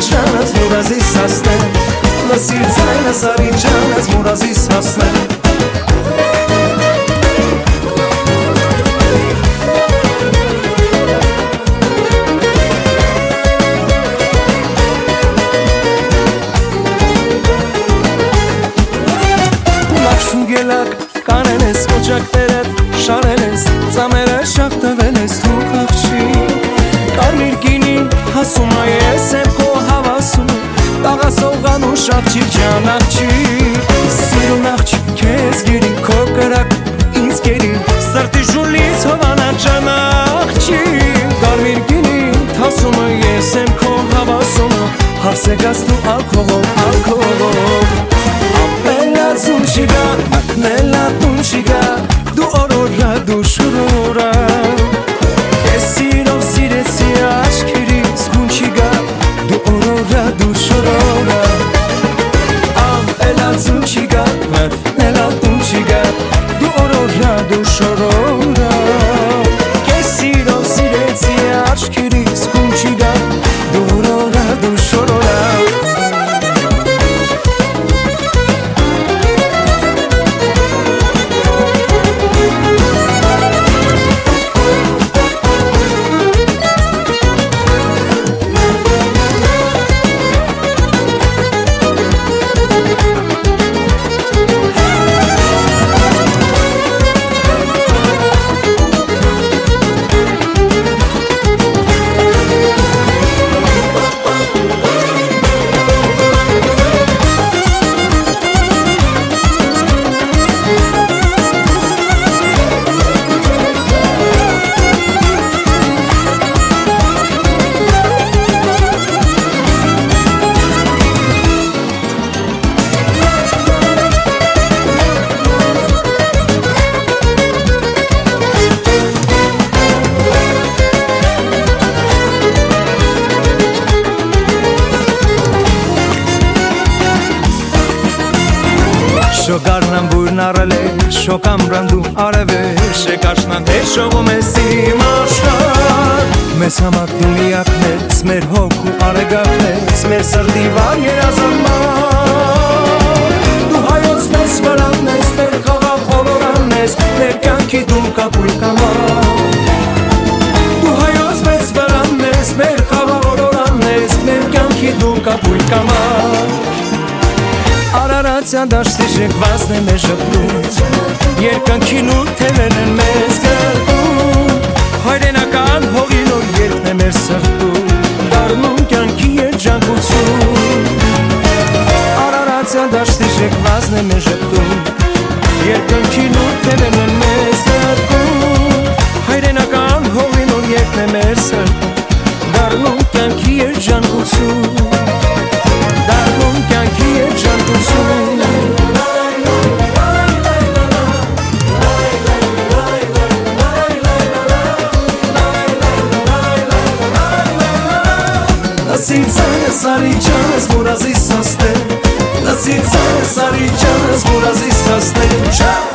جان از مرازیس هسته نصیر زین ساری جان از مرازیس هسته Կանեն ես ոճակներդ շարել ես ծամերը շաղտվել ես դու խաղչի Կարմիր գինին հասում ես եմ քո հավասում Տաղասողան ու շաղչի ջան աղջի Սիրուն աղջի քեզ գերի քո կրակ ինձ գերի Սրտի ժուլից հովանա ջան աղջի Կարմիր գինին հասում ես եմ քո հավասում Հարսեգաս դու ալքողով Apelazzun chiga, nella tunchiga Du orora, du shurora Esino siresi aşkiri skunchiga Du orora, du shurora Apelazzun chiga, nella tunchiga Du orora, du shurora Esino siresi aşkiri skunchiga Du orora, du shurora Շոկարնան բույրն առել է, շոկամ ռանդու արև է Շեկաշնան թե շողում է սիրիմ աշխար Մեզ համար դու միակն ես, մեր հոգու արեգակն ես Մեր սրտի վար երազանմար Դու հայոց մեզ վրանն ես, մեր խաղաղ օրորանն ես Մեր կյանքի դու կապույր կամար Դու հայոց մեզ վրանն ես, մեր խաղաղ օրորանն ես Մեր կյանքի դու կապույր կամար Արարացյան դաշտի շեկվազն է մեր ժպտում Երկնքին ու թևերն են մեզ գրկում Հայրենական հողին ու երդն է մեր սրտում Դարնում կյանքի երջանկություն Արարացյան դաշտի շեկվազն է մեր ժպտում Երկնքին ու թևերն են մեզ գրկում Հայրենական հողին ու երդն է մեր սրտում Դարնում կյանքի երջանկություն Դարնում կյանքի երջանկություն Nasib zane sari canız burazis haste Nasib zane sari canız burazis haste